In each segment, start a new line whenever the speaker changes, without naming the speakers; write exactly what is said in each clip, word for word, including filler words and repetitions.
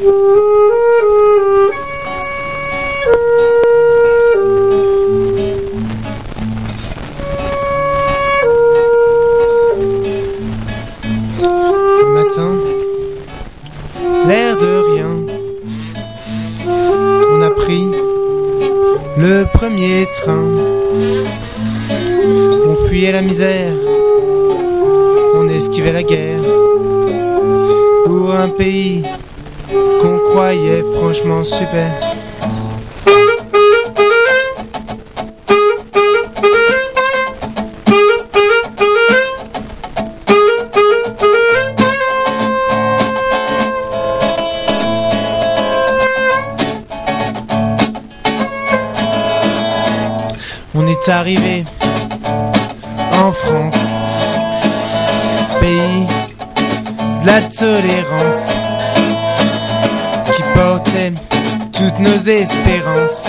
L'air de rien, on a pris le premier train. On fuyait la misère, on esquivait la guerre, pour un pays qu'on croyait franchement super. On est arrivé en France, pays de la tolérance, qui portait toutes nos espérances,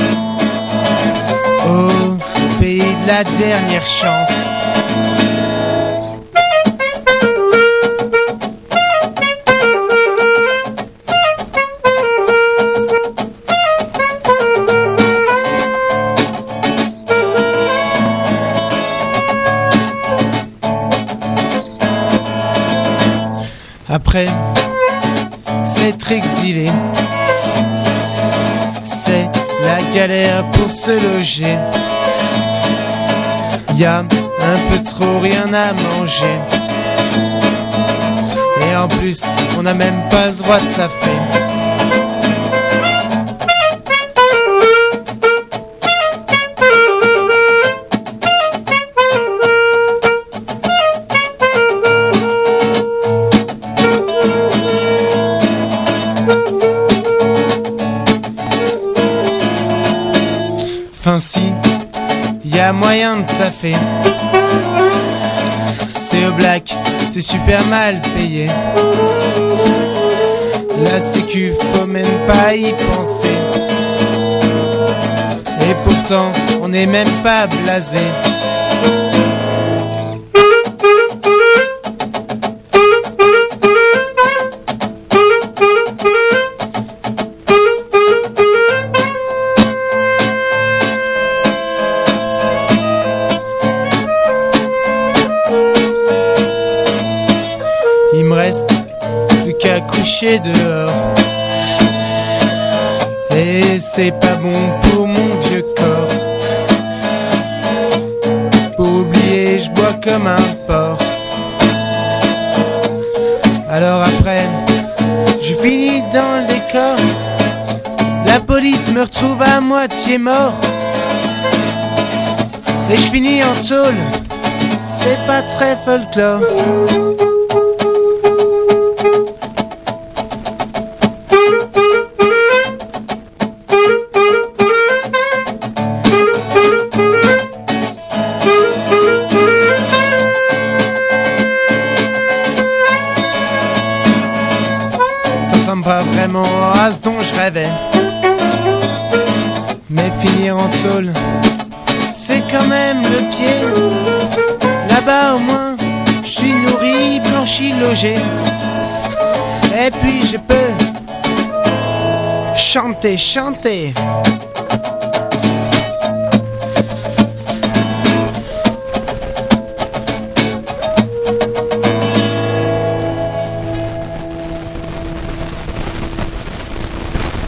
au pays de la dernière chance. Après s'être exilé, c'est la galère pour se loger. Y a un peu trop rien à manger, et en plus on n'a même pas le droit de taffer. Enfin si, y a moyen de taffer. C'est au black, c'est super mal payé. La sécu, faut même pas y penser. Et pourtant, on n'est même pas blasé. Il me reste plus qu'à coucher dehors, et c'est pas bon pour mon vieux corps. Pour oublier, je bois comme un porc. Alors après, je finis dans le décor. La police me retrouve à moitié mort, et je finis en tôle. C'est pas très folklore. Ça ressemble pas vraiment à ce dont je rêvais, mais finir en tôle, c'est quand même le pied. Là-bas au moins, je suis nourri, blanchi, logé, et puis je peux chanter, chanter.